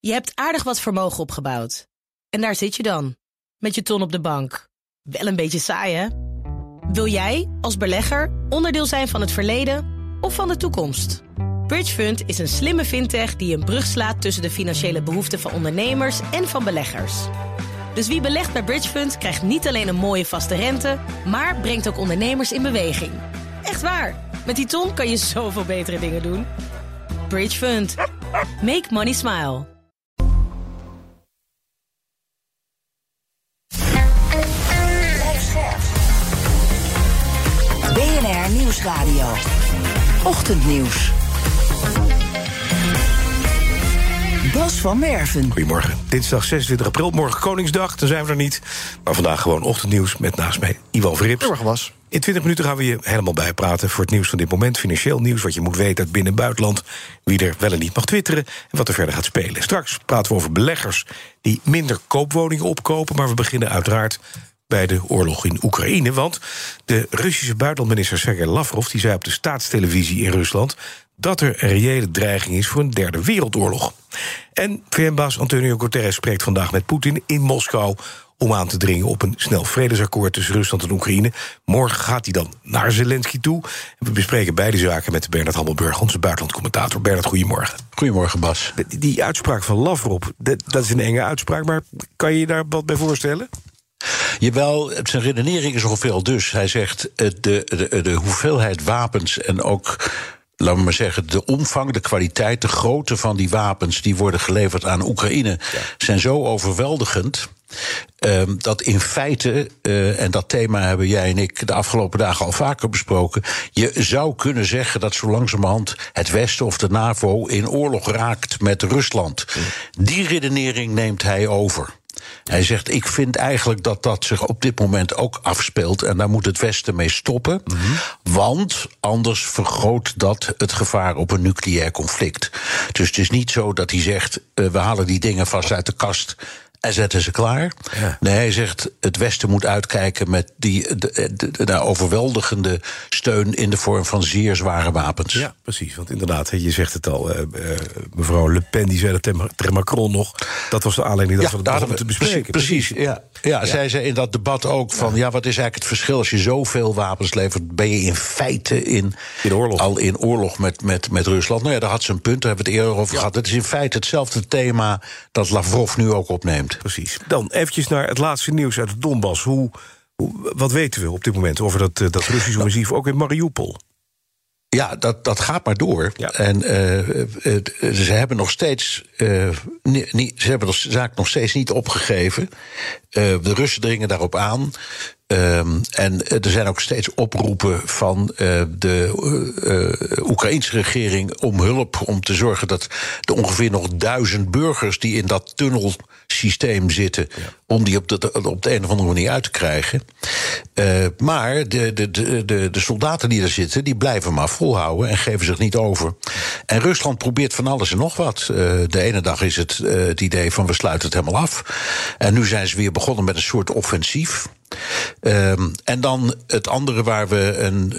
Je hebt aardig wat vermogen opgebouwd. En daar zit je dan, met je ton op de bank. Wel een beetje saai, hè? Wil jij, als belegger, onderdeel zijn van het verleden of van de toekomst? Bridgefund is een slimme fintech die een brug slaat tussen de financiële behoeften van ondernemers en van beleggers. Dus wie belegt bij Bridgefund krijgt niet alleen een mooie vaste rente, maar brengt ook ondernemers in beweging. Echt waar, met die ton kan je zoveel betere dingen doen. Bridgefund. Make money smile. BNR Nieuwsradio. Ochtendnieuws. Bas van Werven. Goedemorgen. Dinsdag 26 april, morgen Koningsdag, dan zijn we er niet. Maar vandaag gewoon ochtendnieuws met naast mij Iwan Verrips. Goedemorgen, Bas. In 20 minuten gaan we je helemaal bijpraten voor het nieuws van dit moment. Financieel nieuws, wat je moet weten uit binnen- en buitenland. Wie er wel en niet mag twitteren en wat er verder gaat spelen. Straks praten we over beleggers die minder koopwoningen opkopen. Maar we beginnen uiteraard bij de oorlog in Oekraïne. Want de Russische buitenlandminister Sergei Lavrov die zei op de staatstelevisie in Rusland dat er een reële dreiging is voor een derde wereldoorlog. En VN-baas Antonio Guterres spreekt vandaag met Poetin in Moskou om aan te dringen op een snel vredesakkoord tussen Rusland en Oekraïne. Morgen gaat hij dan naar Zelensky toe. En we bespreken beide zaken met Bernard Hammelburg, onze buitenlandcommentator. Bernard, goedemorgen. Goedemorgen, Bas. Die uitspraak van Lavrov, dat is een enge uitspraak, maar kan je je daar wat bij voorstellen? Jawel, zijn redenering is ongeveer al dus. Hij zegt de hoeveelheid wapens en ook, laten we maar zeggen, de omvang, de kwaliteit, de grootte van die wapens die worden geleverd aan Oekraïne zijn zo overweldigend dat in feite, en dat thema hebben jij en ik de afgelopen dagen al vaker besproken, je zou kunnen zeggen dat zo langzamerhand het Westen of de NAVO in oorlog raakt met Rusland. Die redenering neemt hij over. Hij zegt, ik vind eigenlijk dat dat zich op dit moment ook afspeelt en daar moet het Westen mee stoppen. Want anders vergroot dat het gevaar op een nucleair conflict. Dus het is niet zo dat hij zegt, we halen die dingen vast uit de kast en zetten ze klaar. Ja. Nee, hij zegt, het Westen moet uitkijken met de overweldigende steun in de vorm van zeer zware wapens. Ja, precies. Want inderdaad, je zegt het al, mevrouw Le Pen die zei dat tegen Macron nog. Dat was de aanleiding dat we het begonnen te bespreken. Precies, ja. Zij zei in dat debat ook van, wat is eigenlijk het verschil als je zoveel wapens levert? Ben je in feite al in oorlog met Rusland? Nou ja, daar had ze een punt, daar hebben we het eerder over gehad. Het is in feite hetzelfde thema dat Lavrov nu ook opneemt. Precies. Dan eventjes naar het laatste nieuws uit het Donbass. Wat weten we op dit moment over dat Russische offensief ook in Mariupol? Ja, dat gaat maar door. Ja. En ze hebben nog steeds ze hebben de zaak nog steeds niet opgegeven. De Russen dringen daarop aan. En er zijn ook steeds oproepen van de Oekraïense regering om hulp, om te zorgen dat de ongeveer nog 1000 burgers die in dat tunnelsysteem zitten, om die op de een of andere manier uit te krijgen. Maar de soldaten die er zitten, die blijven maar volhouden en geven zich niet over. En Rusland probeert van alles en nog wat. De ene dag is het idee van we sluiten het helemaal af. En nu zijn ze weer begonnen met een soort offensief. En dan het andere waar we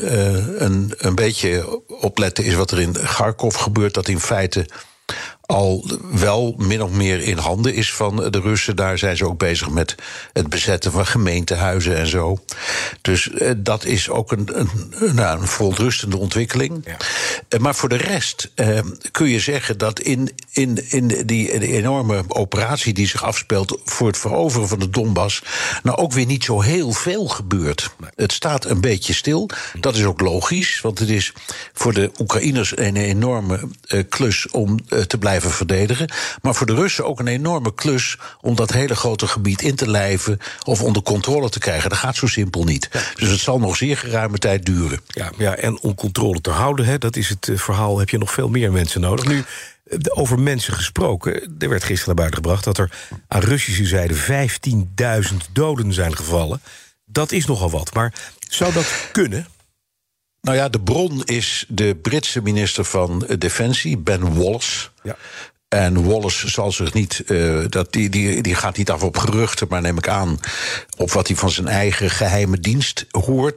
een beetje op letten is wat er in Kharkov gebeurt, dat in feite al wel min of meer in handen is van de Russen. Daar zijn ze ook bezig met het bezetten van gemeentehuizen en zo. Dus dat is ook een verontrustende ontwikkeling. Ja. Maar voor de rest kun je zeggen dat in die enorme operatie die zich afspeelt voor het veroveren van de Donbass nou ook weer niet zo heel veel gebeurt. Nee. Het staat een beetje stil. Dat is ook logisch, want het is voor de Oekraïners een enorme klus om te blijven verdedigen. Maar voor de Russen ook een enorme klus om dat hele grote gebied in te lijven of onder controle te krijgen. Dat gaat zo simpel niet. Ja. Dus het zal nog zeer geruime tijd duren. Ja, en om controle te houden, dat is het verhaal, heb je nog veel meer mensen nodig. Nu, over mensen gesproken, er werd gisteren naar buiten gebracht dat er aan Russische zijde 15.000 doden zijn gevallen. Dat is nogal wat, maar zou dat kunnen? Nou ja, de bron is de Britse minister van Defensie, Ben Wallace. Ja. En Wallace zal zich niet, die gaat niet af op geruchten, maar neem ik aan op wat hij van zijn eigen geheime dienst hoort.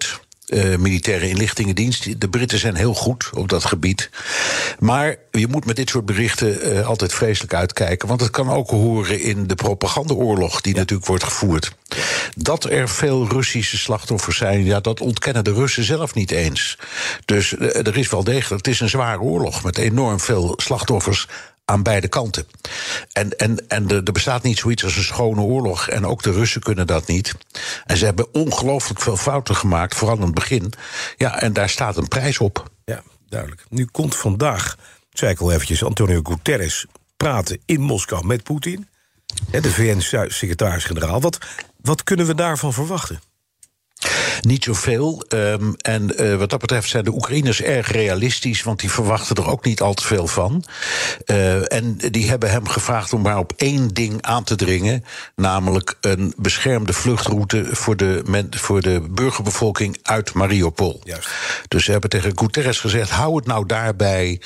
militaire inlichtingendienst. De Britten zijn heel goed op dat gebied. Maar je moet met dit soort berichten altijd vreselijk uitkijken, want het kan ook horen in de propagandaoorlog die natuurlijk wordt gevoerd. Dat er veel Russische slachtoffers zijn, ja, dat ontkennen de Russen zelf niet eens. Dus er is wel degelijk, het is een zware oorlog met enorm veel slachtoffers aan beide kanten. En er bestaat niet zoiets als een schone oorlog. En ook de Russen kunnen dat niet. En ze hebben ongelooflijk veel fouten gemaakt, vooral in het begin. Ja, en daar staat een prijs op. Ja, duidelijk. Nu komt vandaag, zei ik al eventjes, Antonio Guterres praten in Moskou met Poetin. De VN-secretaris-generaal. Wat kunnen we daarvan verwachten? Niet zoveel. En wat dat betreft zijn de Oekraïners erg realistisch, want die verwachten er ook niet al te veel van. En die hebben hem gevraagd om maar op één ding aan te dringen, namelijk een beschermde vluchtroute voor de burgerbevolking uit Mariupol. Juist. Dus ze hebben tegen Guterres gezegd, hou het nou daarbij.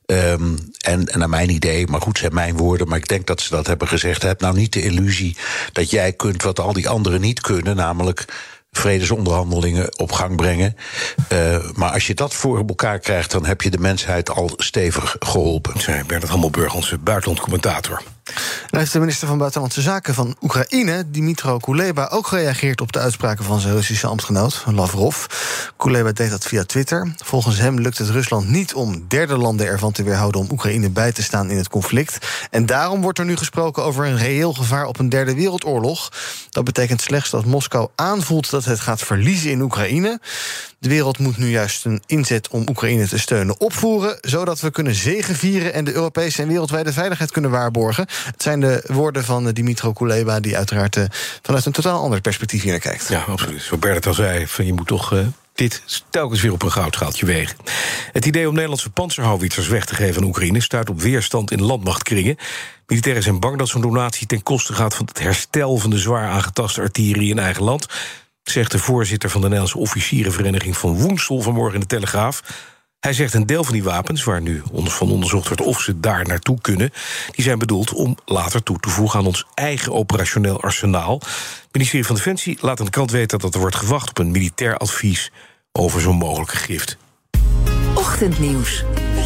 En naar mijn idee, maar goed, zijn mijn woorden, maar ik denk dat ze dat hebben gezegd. Heb nou niet de illusie dat jij kunt wat al die anderen niet kunnen, namelijk vredesonderhandelingen op gang brengen. Maar als je dat voor elkaar krijgt, dan heb je de mensheid al stevig geholpen. Zei Bernard Hammelburg, onze buitenlandcommentator. Nou heeft de minister van Buitenlandse Zaken van Oekraïne, Dmytro Kuleba, ook gereageerd op de uitspraken van zijn Russische ambtgenoot, Lavrov. Kuleba deed dat via Twitter. Volgens hem lukt het Rusland niet om derde landen ervan te weerhouden om Oekraïne bij te staan in het conflict. En daarom wordt er nu gesproken over een reëel gevaar op een derde wereldoorlog. Dat betekent slechts dat Moskou aanvoelt dat het gaat verliezen in Oekraïne. De wereld moet nu juist een inzet om Oekraïne te steunen opvoeren, zodat we kunnen zegevieren en de Europese en wereldwijde veiligheid kunnen waarborgen. Het zijn de woorden van Dmytro Kuleba, die uiteraard vanuit een totaal ander perspectief hier naar kijkt. Ja, absoluut. Zoals Bernard al zei, je moet toch dit telkens weer op een goudschaaltje wegen. Het idee om Nederlandse panzerhouwitsers weg te geven aan Oekraïne stuit op weerstand in landmachtkringen. Militairen zijn bang dat zo'n donatie ten koste gaat van het herstel van de zwaar aangetaste artillerie in eigen land, zegt de voorzitter van de Nederlandse officierenvereniging van Woensel vanmorgen in de Telegraaf. Hij zegt een deel van die wapens, waar nu van onderzocht wordt of ze daar naartoe kunnen, die zijn bedoeld om later toe te voegen aan ons eigen operationeel arsenaal. Het ministerie van Defensie laat aan de krant weten dat er wordt gewacht op een militair advies over zo'n mogelijke gift. Ochtendnieuws.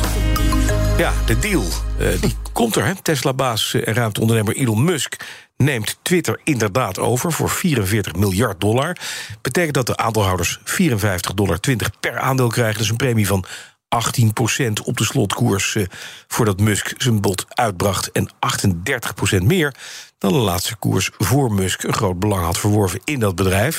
Ja, de deal, die komt er. Tesla-baas en ruimteondernemer Elon Musk neemt Twitter inderdaad over voor $44 miljard. Betekent dat de aandeelhouders $54,20 per aandeel krijgen. Dus een premie van 18% op de slotkoers voordat Musk zijn bod uitbracht. En 38% meer dan de laatste koers voor Musk een groot belang had verworven in dat bedrijf.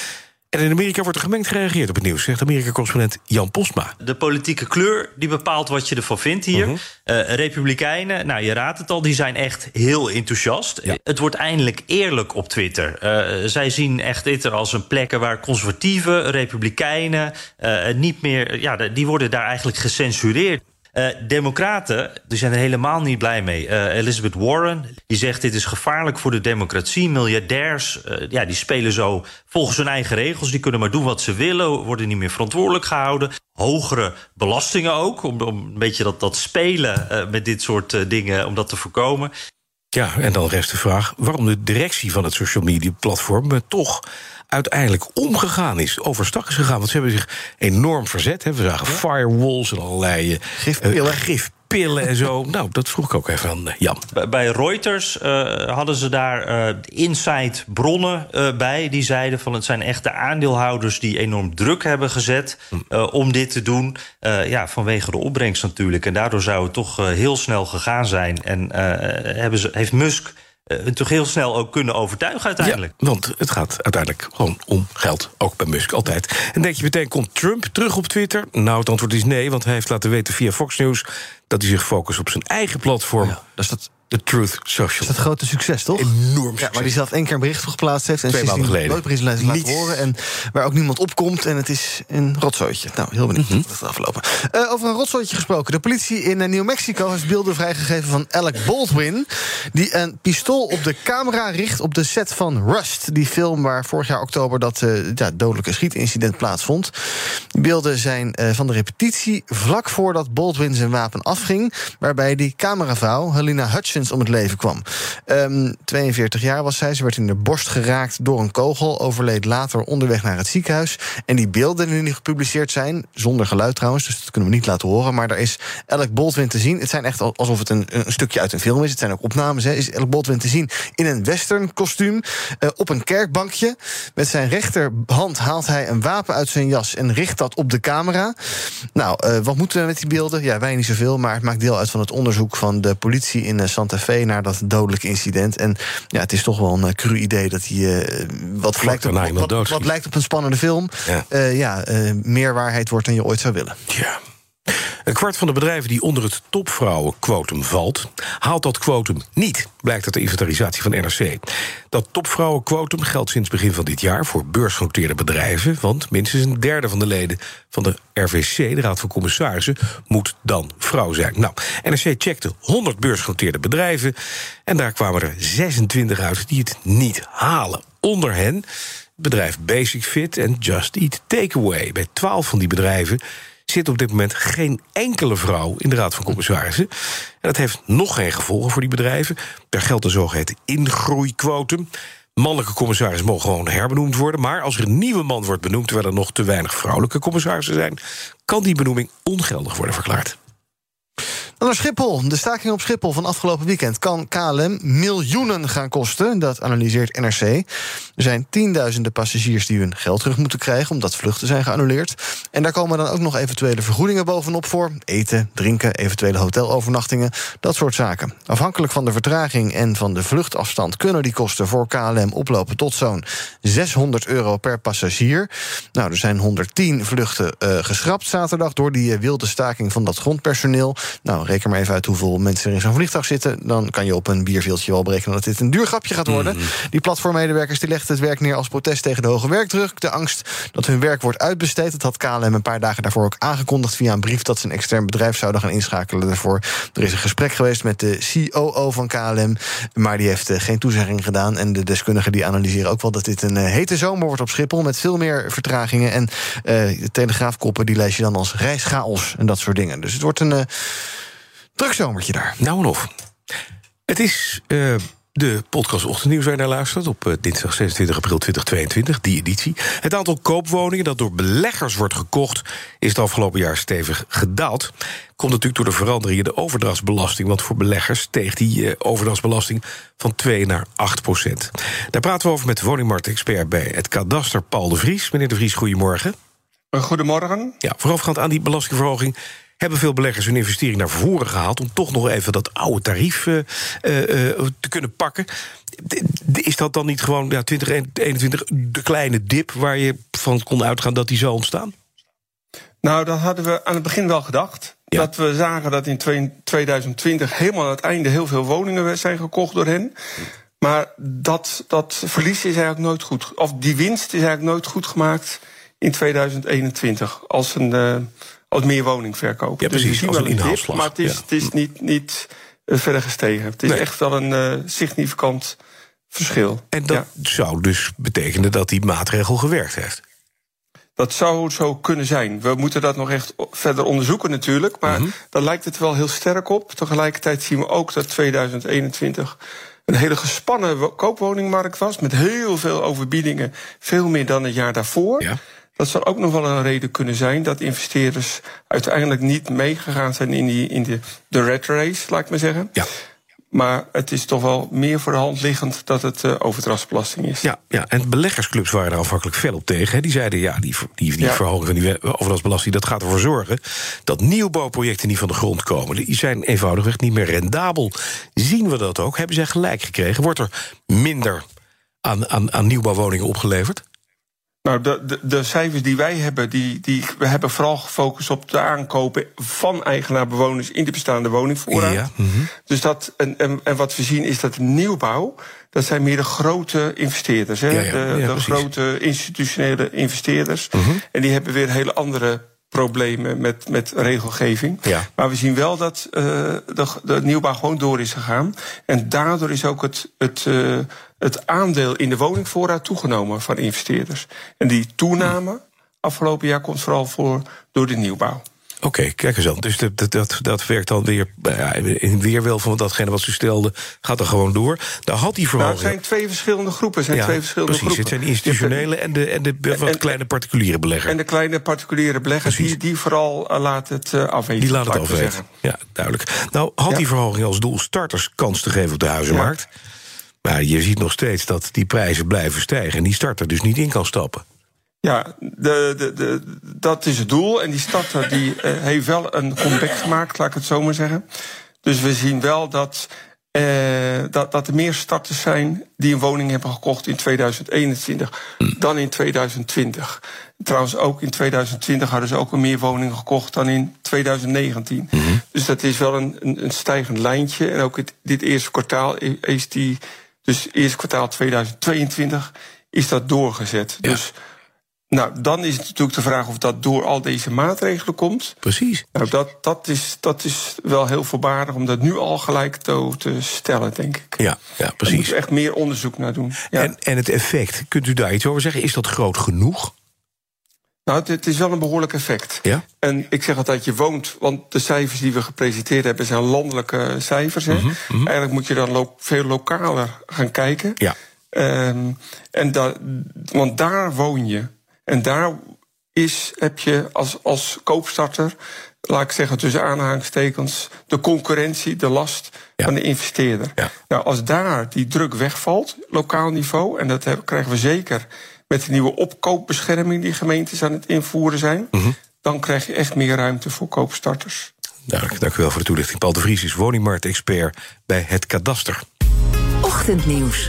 En in Amerika wordt er gemengd gereageerd op het nieuws, zegt Amerika-correspondent Jan Postma. De politieke kleur die bepaalt wat je ervan vindt hier. Republikeinen, nou je raadt het al, die zijn echt heel enthousiast. Ja. Het wordt eindelijk eerlijk op Twitter. Zij zien echt Twitter als een plek waar conservatieve republikeinen niet meer, ja, die worden daar eigenlijk gecensureerd. Democraten die zijn er helemaal niet blij mee. Elizabeth Warren die zegt dit is gevaarlijk voor de democratie. Miljardairs die spelen zo volgens hun eigen regels. Die kunnen maar doen wat ze willen, worden niet meer verantwoordelijk gehouden. Hogere belastingen ook, om een beetje dat spelen met dit soort dingen, om dat te voorkomen. Ja, en dan rest de vraag waarom de directie van het social media platform toch uiteindelijk omgegaan is, overstag is gegaan. Want ze hebben zich enorm verzet. We zagen firewalls en allerlei gifpillen en zo. Nou, dat vroeg ik ook even aan Jan. Bij Reuters hadden ze daar inside bronnen bij. Die zeiden van het zijn echt de aandeelhouders die enorm druk hebben gezet om dit te doen. Vanwege de opbrengst natuurlijk. En daardoor zou het toch heel snel gegaan zijn. En heeft Musk toch heel snel ook kunnen overtuigen uiteindelijk. Ja, want het gaat uiteindelijk gewoon om geld. Ook bij Musk, altijd. En denk je meteen, komt Trump terug op Twitter? Nou, het antwoord is nee, want hij heeft laten weten via Fox News dat hij zich focust op zijn eigen platform. Ja, dat is dat de Truth Social. Dat is dat grote succes, toch? Enorm succes. Ja, waar hij zelf 1 keer een bericht op geplaatst heeft. En 2 maanden geleden. Nooit meer iets laten horen. En waar ook niemand opkomt. En het is een rotzooitje. Nou, heel benieuwd hoe dat gaat aflopen. Over een rotzooitje gesproken. De politie in New Mexico heeft beelden vrijgegeven van Alec Baldwin, die een pistool op de camera richt op de set van Rust. Die film waar vorig jaar oktober dat dodelijke schietincident plaatsvond. Die beelden zijn van de repetitie vlak voordat Baldwin zijn wapen afging. Waarbij die cameravrouw, Helena Hutchins, Hutchins om het leven kwam. 42 jaar was zij. Ze werd in de borst geraakt door een kogel. Overleed later onderweg naar het ziekenhuis. En die beelden die nu gepubliceerd zijn, zonder geluid trouwens, dus dat kunnen we niet laten horen, maar daar is Alec Baldwin te zien. Het zijn echt alsof het een stukje uit een film is. Het zijn ook opnames. Is Alec Baldwin te zien in een western kostuum op een kerkbankje. Met zijn rechterhand haalt hij een wapen uit zijn jas en richt dat op de camera. Nou, wat moeten we met die beelden? Ja, wij niet zoveel, maar het maakt deel uit van het onderzoek van de politie in Santa Fe naar dat dodelijke incident. En ja, het is toch wel een cru idee dat hij wat lijkt op een spannende film. Meer waarheid wordt dan je ooit zou willen. Ja. Een kwart van de bedrijven die onder het topvrouwenquotum valt, haalt dat quotum niet, blijkt uit de inventarisatie van NRC. Dat topvrouwenquotum geldt sinds begin van dit jaar voor beursgenoteerde bedrijven, want minstens een derde van de leden van de RVC, de Raad van Commissarissen, moet dan vrouw zijn. Nou, NRC checkte 100 beursgenoteerde bedrijven en daar kwamen er 26 uit die het niet halen. Onder hen bedrijf Basic Fit en Just Eat Takeaway. Bij 12 van die bedrijven zit op dit moment geen enkele vrouw in de Raad van Commissarissen. En dat heeft nog geen gevolgen voor die bedrijven. Daar geldt een zogeheten ingroeiquotum. Mannelijke commissarissen mogen gewoon herbenoemd worden, maar als er een nieuwe man wordt benoemd terwijl er nog te weinig vrouwelijke commissarissen zijn, kan die benoeming ongeldig worden verklaard. Dan naar Schiphol. De staking op Schiphol van afgelopen weekend kan KLM miljoenen gaan kosten. Dat analyseert NRC. Er zijn tienduizenden passagiers die hun geld terug moeten krijgen omdat vluchten zijn geannuleerd. En daar komen dan ook nog eventuele vergoedingen bovenop voor. Eten, drinken, eventuele hotelovernachtingen, dat soort zaken. Afhankelijk van de vertraging en van de vluchtafstand kunnen die kosten voor KLM oplopen tot zo'n €600 per passagier. Nou, er zijn 110 vluchten geschrapt zaterdag door die wilde staking van dat grondpersoneel. Nou, reken maar even uit hoeveel mensen er in zo'n vliegtuig zitten. Dan kan je op een bierveeltje wel berekenen dat dit een duur grapje gaat worden. Die platformmedewerkers die legden het werk neer als protest tegen de hoge werkdruk. De angst dat hun werk wordt uitbesteed. Dat had KLM een paar dagen daarvoor ook aangekondigd via een brief dat ze een extern bedrijf zouden gaan inschakelen daarvoor. Er is een gesprek geweest met de COO van KLM, maar die heeft geen toezegging gedaan. En de deskundigen die analyseren ook wel dat dit een hete zomer wordt op Schiphol met veel meer vertragingen. En de Telegraafkoppen die lees je dan als reischaos en dat soort dingen. Dus het wordt een druk zomertje daar. Nou en of. Het is de podcast Ochtendnieuws waar je naar luistert op dinsdag 26 april 2022, die editie. Het aantal koopwoningen dat door beleggers wordt gekocht is het afgelopen jaar stevig gedaald. Komt natuurlijk door de verandering in de overdrachtsbelasting, want voor beleggers steeg die overdrachtsbelasting van 2 naar 8%. Daar praten we over met woningmarktexpert bij het Kadaster, Paul de Vries. Meneer de Vries, goedemorgen. Goedemorgen. Ja, voorafgaand aan die belastingverhoging hebben veel beleggers hun investering naar voren gehaald om toch nog even dat oude tarief te kunnen pakken. Is dat dan niet gewoon 2021 de kleine dip waar je van kon uitgaan dat die zou ontstaan? Nou, dat hadden we aan het begin wel gedacht. Ja. Dat we zagen dat in 2020 helemaal aan het einde heel veel woningen zijn gekocht door hen. Maar dat verlies is eigenlijk nooit goed. Of die winst is eigenlijk nooit goed gemaakt in 2021 als meer woningverkoop. Ja, precies, dus we zien als wel een inhaalslag. Maar het is niet verder gestegen. Het is echt wel een significant verschil. En dat zou dus betekenen dat die maatregel gewerkt heeft? Dat zou zo kunnen zijn. We moeten dat nog echt verder onderzoeken natuurlijk. Maar daar lijkt het wel heel sterk op. Tegelijkertijd zien we ook dat 2021 een hele gespannen koopwoningmarkt was, met heel veel overbiedingen, veel meer dan het jaar daarvoor. Ja. Dat zou ook nog wel een reden kunnen zijn dat investeerders uiteindelijk niet meegegaan zijn in de rat race, laat ik maar zeggen. Ja. Maar het is toch wel meer voor de hand liggend dat het overdrachtsbelasting is. Ja, en beleggersclubs waren er afhankelijk fel op tegen. Hè. Die zeiden, die verhoging van die overdrachtsbelasting, dat gaat ervoor zorgen dat nieuwbouwprojecten niet van de grond komen. Die zijn eenvoudigweg niet meer rendabel. Zien we dat ook? Hebben zij gelijk gekregen? Wordt er minder aan nieuwbouwwoningen opgeleverd? Nou, de cijfers die wij hebben, we hebben vooral gefocust op de aankopen van eigenaar-bewoners in de bestaande woningvoorraad. Ja, Dus en wat we zien is dat de nieuwbouw, dat zijn meer de grote investeerders, hè? De grote institutionele investeerders. En die hebben weer hele andere problemen met regelgeving. Ja. Maar we zien wel dat de nieuwbouw gewoon door is gegaan. En daardoor is ook het aandeel in de woningvoorraad toegenomen van investeerders. En die toename afgelopen jaar komt vooral door de nieuwbouw. Oké, kijk eens aan. Dus dat werkt dan weer in weerwil van datgene wat ze stelden, gaat er gewoon door. Daar had die verhoging. Het zijn twee verschillende groepen. Precies, het zijn de institutionele en de wat kleine particuliere beleggers. En de kleine particuliere beleggers, die vooral laten het afweten. Die laten het afweten, ja, duidelijk. Nou, had die verhoging als doel starters kans te geven op de huizenmarkt. Ja. Maar je ziet nog steeds dat die prijzen blijven stijgen en die starter dus niet in kan stappen. Ja, dat is het doel. En die starter heeft wel een comeback gemaakt, laat ik het zo maar zeggen. Dus we zien wel dat er meer starters zijn die een woning hebben gekocht in 2021 dan in 2020. Trouwens, ook in 2020 hadden ze ook meer woningen gekocht dan in 2019. Mm-hmm. Dus dat is wel een stijgend lijntje. En ook dit eerste kwartaal is dus eerste kwartaal 2022 is dat doorgezet. Ja. Dus dan is het natuurlijk de vraag of dat door al deze maatregelen komt. Precies. Nou, dat is wel heel voorbarig om dat nu al gelijk te stellen, denk ik. Ja, precies. Daar moeten we echt meer onderzoek naar doen. Ja. En het effect, kunt u daar iets over zeggen? Is dat groot genoeg? Nou, het is wel een behoorlijk effect. Ja? En ik zeg altijd, je woont, want de cijfers die we gepresenteerd hebben zijn landelijke cijfers. Hè? Mm-hmm. Eigenlijk moet je dan veel lokaler gaan kijken. Ja. Want daar woon je. En daar heb je als koopstarter, laat ik zeggen tussen aanhalingstekens, de concurrentie, de last van de investeerder. Ja. Nou, als daar die druk wegvalt, lokaal niveau, en dat krijgen we zeker met de nieuwe opkoopbescherming die gemeentes aan het invoeren zijn, dan krijg je echt meer ruimte voor koopstarters. Duidelijk, dank u wel voor de toelichting. Paul de Vries is woningmarktexpert bij het Kadaster. Ochtendnieuws.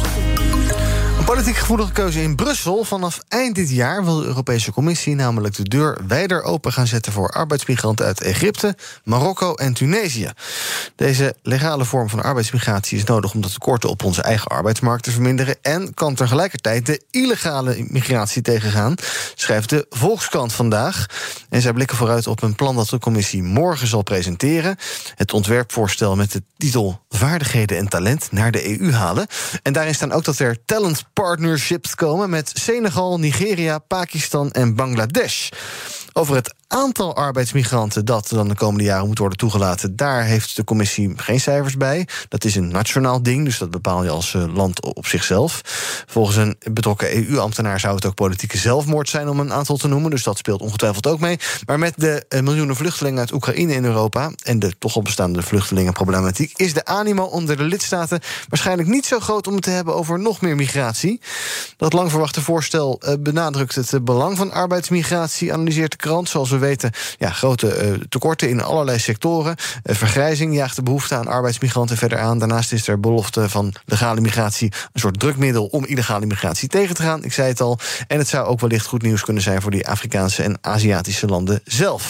Een politiek gevoelige keuze in Brussel. Vanaf eind dit jaar wil de Europese Commissie namelijk de deur wijder open gaan zetten voor arbeidsmigranten uit Egypte, Marokko en Tunesië. Deze legale vorm van arbeidsmigratie is nodig om de tekorten op onze eigen arbeidsmarkt te verminderen en kan tegelijkertijd de illegale migratie tegengaan, schrijft de Volkskrant vandaag. En zij blikken vooruit op een plan dat de Commissie morgen zal presenteren. Het ontwerpvoorstel met de titel Vaardigheden en talent naar de EU halen. En daarin staan ook dat er talent partnerships komen met Senegal, Nigeria, Pakistan en Bangladesh. Over het aantal arbeidsmigranten dat dan de komende jaren moet worden toegelaten, daar heeft de Commissie geen cijfers bij. Dat is een nationaal ding, dus dat bepaal je als land op zichzelf. Volgens een betrokken EU-ambtenaar zou het ook politieke zelfmoord zijn om een aantal te noemen, dus dat speelt ongetwijfeld ook mee. Maar met de miljoenen vluchtelingen uit Oekraïne in Europa en de toch al bestaande vluchtelingenproblematiek is de animo onder de lidstaten waarschijnlijk niet zo groot om het te hebben over nog meer migratie. Dat lang verwachte voorstel benadrukt het belang van arbeidsmigratie, analyseert de krant. Zoals we weten, grote tekorten in allerlei sectoren. Vergrijzing jaagt de behoefte aan arbeidsmigranten verder aan. Daarnaast is er belofte van legale migratie een soort drukmiddel om illegale migratie tegen te gaan. Ik zei het al. En het zou ook wellicht goed nieuws kunnen zijn voor die Afrikaanse en Aziatische landen zelf.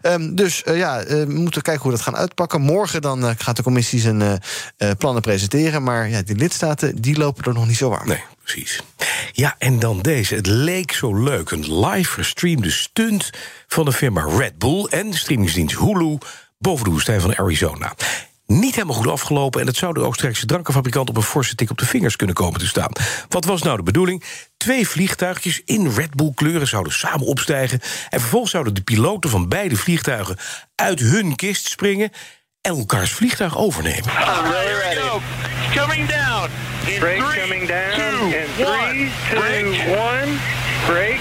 We moeten kijken hoe dat gaat uitpakken. Morgen dan gaat de commissie zijn plannen presenteren. Maar die lidstaten die lopen er nog niet zo warm. Nee. Precies. Ja, en dan deze. Het leek zo leuk. Een live gestreamde stunt van de firma Red Bull en de streamingsdienst Hulu boven de woestijn van Arizona. Niet helemaal goed afgelopen en het zou de Oostenrijkse drankenfabrikant op een forse tik op de vingers kunnen komen te staan. Wat was nou de bedoeling? 2 vliegtuigjes in Red Bull kleuren zouden samen opstijgen en vervolgens zouden de piloten van beide vliegtuigen uit hun kist springen en elkaars vliegtuig overnemen. Coming down. Brake coming down. In 3, 2, 1. Brake.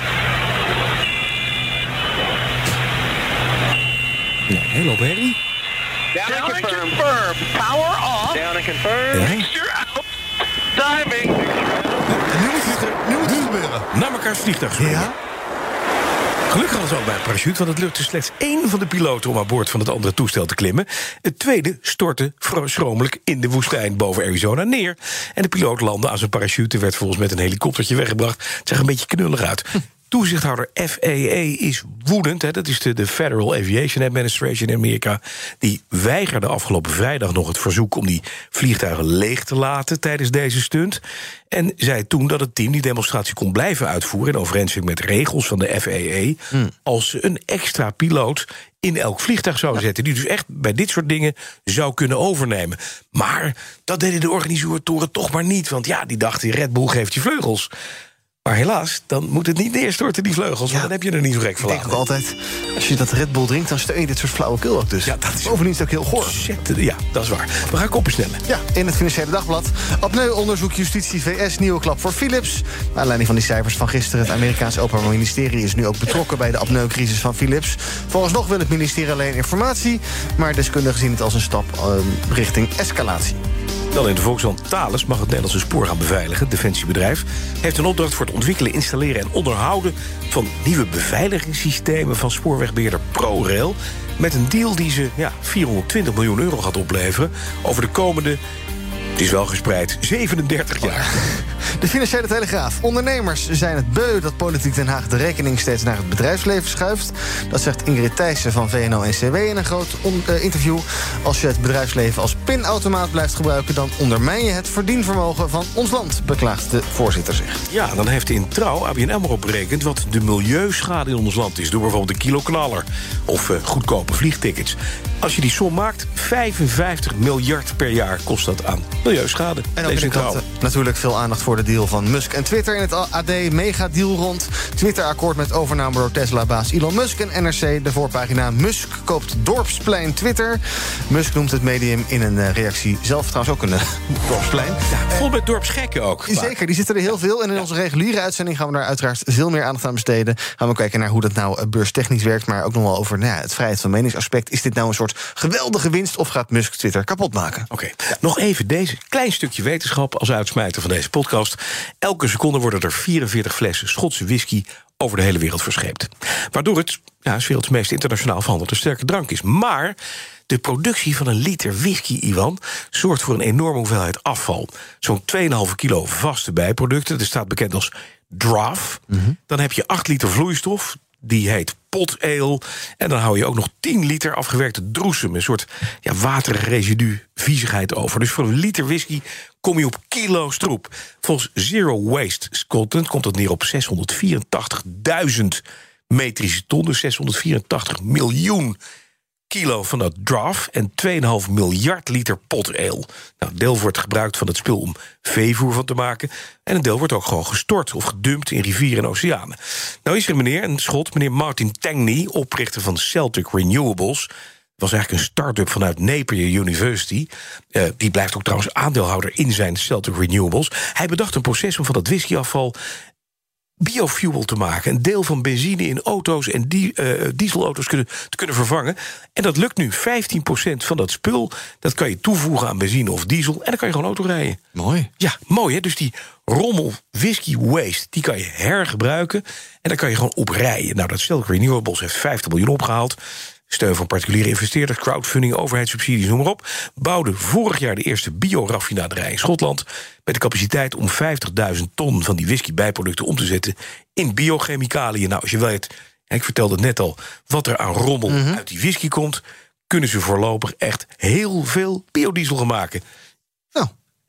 Heel op herrie. Down and confirm. Power off. Down and confirm. Mixture out. Diving. Nu moet het gebeuren. Naar elkaars vliegtuig springen. Ja? Gelukkig hadden ze al bij een parachute, want het lukte slechts 1 van de piloten om aan boord van het andere toestel te klimmen. Het tweede stortte schromelijk in de woestijn boven Arizona neer. En de piloot landde aan zijn parachute, werd volgens met een helikoptertje weggebracht. Het zag een beetje knullig uit. Toezichthouder FAA is woedend. Hè. Dat is de Federal Aviation Administration in Amerika. Die weigerde afgelopen vrijdag nog het verzoek om die vliegtuigen leeg te laten tijdens deze stunt. En zei toen dat het team die demonstratie kon blijven uitvoeren in overeenstemming met regels van de FAA, als ze een extra piloot in elk vliegtuig zouden zetten, die dus echt bij dit soort dingen zou kunnen overnemen. Maar dat deden de organisatoren toch maar niet, want die dachten, Red Bull geeft je vleugels. Maar helaas, dan moet het niet neerstorten, die vleugels. Want dan heb je er niet zo gek van. Ik denk ook altijd, als je dat Red Bull drinkt, dan steun je dit soort flauwekul ook dus. Ja, dat is bovendien is het ook heel goor. Ja, dat is waar. We gaan koppen snellen. Ja, in het Financiële Dagblad. Apneu-onderzoek justitie VS, nieuwe klap voor Philips. Naar aanleiding van die cijfers van gisteren... het Amerikaanse Openbaar Ministerie is nu ook betrokken... bij de apneu-crisis van Philips. Vooralsnog wil het ministerie alleen informatie... maar deskundigen zien het als een stap richting escalatie. Dan in de Volkskrant: Thales mag het Nederlandse spoor gaan beveiligen. Het defensiebedrijf heeft een opdracht voor het ontwikkelen, installeren en onderhouden van nieuwe beveiligingssystemen van spoorwegbeheerder ProRail. Met een deal die ze €420 miljoen gaat opleveren over de komende, het is wel gespreid, 37 jaar. De Financiële Telegraaf. Ondernemers zijn het beu dat politiek Den Haag de rekening steeds naar het bedrijfsleven schuift. Dat zegt Ingrid Thijssen van VNO-NCW in een groot interview. Als je het bedrijfsleven als pinautomaat blijft gebruiken... dan ondermijn je het verdienvermogen van ons land, beklaagt de voorzitter zich. Ja, dan heeft in Trouw ABN AMRO berekend wat de milieuschade in ons land is... door bijvoorbeeld de kiloknaller of goedkope vliegtickets. Als je die som maakt, 55 miljard per jaar kost dat aan milieuschade. En ook in de kranten natuurlijk veel aandacht voor de deal van Musk en Twitter. In het AD mega-deal rond. Twitter-akkoord met overname door Tesla-baas Elon Musk. En NRC, de voorpagina: Musk koopt Dorpsplein Twitter. Musk noemt het medium in een reactie zelf trouwens ook een dorpsplein. Ja, vol met dorpsgekken ook. Zeker, die zitten er heel veel. En in onze reguliere uitzending gaan we daar uiteraard veel meer aandacht aan besteden. Gaan we kijken naar hoe dat nou beurstechnisch werkt... maar ook nog wel over het vrijheid van meningsaspect. Is dit nou een soort geweldige winst of gaat Musk Twitter kapot maken? Oké. Nog even deze klein stukje wetenschap als uitsmijter van deze podcast. Elke seconde worden er 44 flessen Schotse whisky over de hele wereld verscheept. Waardoor het 's werelds meest internationaal verhandelde sterke drank is. Maar de productie van een liter whisky, Iwan, zorgt voor een enorme hoeveelheid afval. Zo'n 2,5 kilo vaste bijproducten. Dat staat bekend als draff. Dan heb je 8 liter vloeistof. Die heet pot ale. En dan hou je ook nog 10 liter afgewerkte droesem. Een soort waterig residu viezigheid over. Dus voor een liter whisky kom je op kilo's troep. Volgens Zero Waste Scotland komt dat neer op 684.000 metrische ton. Dus 684 miljoen kilo van dat draff en 2,5 miljard liter pot ale. Nou, een deel wordt gebruikt van het spul om veevoer van te maken... en een deel wordt ook gewoon gestort of gedumpt in rivieren en oceanen. Nou is er een Schot, meneer Martin Tangney... oprichter van Celtic Renewables... was eigenlijk een start-up vanuit Napier University. Die blijft ook trouwens aandeelhouder in zijn Celtic Renewables. Hij bedacht een proces om van dat whiskyafval biofuel te maken. Een deel van benzine in auto's en dieselauto's te kunnen vervangen. En dat lukt nu. 15% van dat spul, dat kan je toevoegen aan benzine of diesel... en dan kan je gewoon auto rijden. Mooi. Ja, mooi hè. Dus die rommel whisky waste, die kan je hergebruiken... en dan kan je gewoon oprijden. Nou, dat Celtic Renewables heeft 50 miljoen opgehaald... steun van particuliere investeerders, crowdfunding, overheidssubsidies, noem maar op... bouwde vorig jaar de eerste bioraffinaderij in Schotland... met de capaciteit om 50.000 ton van die whisky-bijproducten om te zetten... in biochemicaliën. Nou, als je weet, ik vertelde het net al... wat er aan rommel uit die whisky komt... kunnen ze voorlopig echt heel veel biodiesel gaan maken. Nou,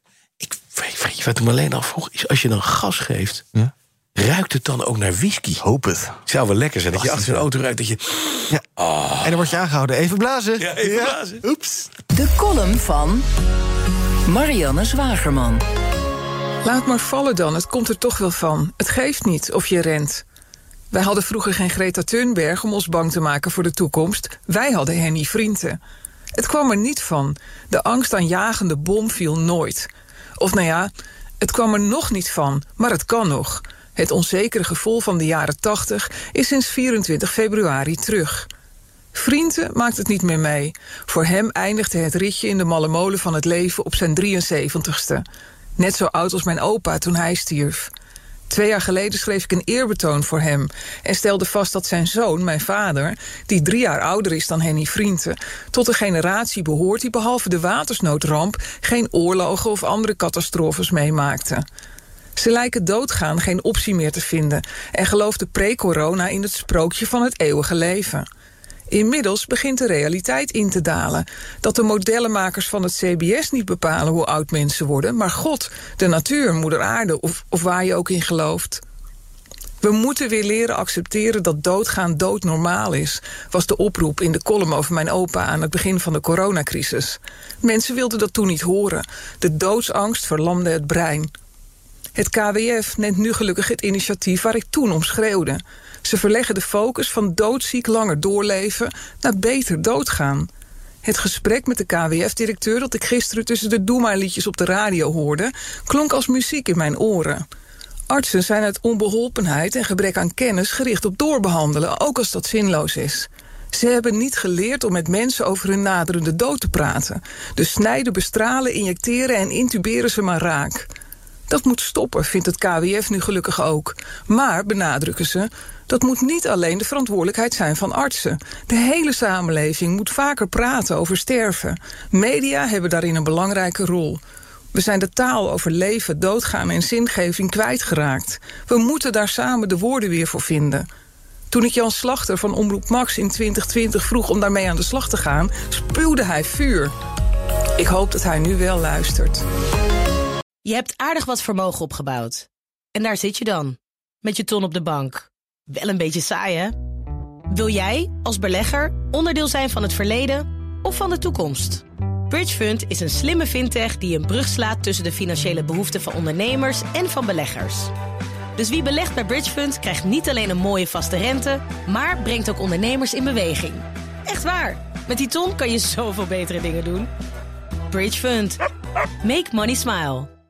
weet je wat ik me alleen afvroeg? Is als je dan gas geeft... Ja? Ruikt het dan ook naar whisky? Hoop het. Zou wel lekker zijn dat je achter zo'n auto ruikt dat je... Ja. En dan word je aangehouden. Even blazen. Ja, even blazen. Oeps. De column van Marianne Zwagerman. Laat maar vallen dan, het komt er toch wel van. Het geeft niet of je rent. Wij hadden vroeger geen Greta Thunberg om ons bang te maken voor de toekomst. Wij hadden Henny Vrienden. Het kwam er niet van. De angstaanjagende bom viel nooit. Of het kwam er nog niet van, maar het kan nog. Het onzekere gevoel van de jaren 80 is sinds 24 februari terug. Vrienden maakt het niet meer mee. Voor hem eindigde het ritje in de malle molen van het leven op zijn 73ste. Net zo oud als mijn opa toen hij stierf. 2 jaar geleden schreef ik een eerbetoon voor hem... en stelde vast dat zijn zoon, mijn vader... die 3 jaar ouder is dan Henny Vrienden... tot een generatie behoort die behalve de watersnoodramp... geen oorlogen of andere catastrofes meemaakte. Ze lijken doodgaan geen optie meer te vinden... en geloofden pre-corona in het sprookje van het eeuwige leven. Inmiddels begint de realiteit in te dalen. Dat de modellenmakers van het CBS niet bepalen hoe oud mensen worden... maar God, de natuur, moeder aarde of waar je ook in gelooft. We moeten weer leren accepteren dat doodgaan doodnormaal is... was de oproep in de column over mijn opa aan het begin van de coronacrisis. Mensen wilden dat toen niet horen. De doodsangst verlamde het brein. Het KWF neemt nu gelukkig het initiatief waar ik toen om schreeuwde. Ze verleggen de focus van doodziek langer doorleven naar beter doodgaan. Het gesprek met de KWF-directeur dat ik gisteren tussen de Doe maar liedjes op de radio hoorde, klonk als muziek in mijn oren. Artsen zijn uit onbeholpenheid en gebrek aan kennis gericht op doorbehandelen, ook als dat zinloos is. Ze hebben niet geleerd om met mensen over hun naderende dood te praten. Dus snijden, bestralen, injecteren en intuberen ze maar raak. Dat moet stoppen, vindt het KWF nu gelukkig ook. Maar, benadrukken ze, dat moet niet alleen de verantwoordelijkheid zijn van artsen. De hele samenleving moet vaker praten over sterven. Media hebben daarin een belangrijke rol. We zijn de taal over leven, doodgaan en zingeving kwijtgeraakt. We moeten daar samen de woorden weer voor vinden. Toen ik Jan Slachter van Omroep Max in 2020 vroeg om daarmee aan de slag te gaan, spuwde hij vuur. Ik hoop dat hij nu wel luistert. Je hebt aardig wat vermogen opgebouwd. En daar zit je dan, met je ton op de bank. Wel een beetje saai, hè? Wil jij, als belegger, onderdeel zijn van het verleden of van de toekomst? Bridgefund is een slimme fintech die een brug slaat tussen de financiële behoeften van ondernemers en van beleggers. Dus wie belegt bij Bridgefund krijgt niet alleen een mooie vaste rente, maar brengt ook ondernemers in beweging. Echt waar, met die ton kan je zoveel betere dingen doen. Bridgefund. Make money smile.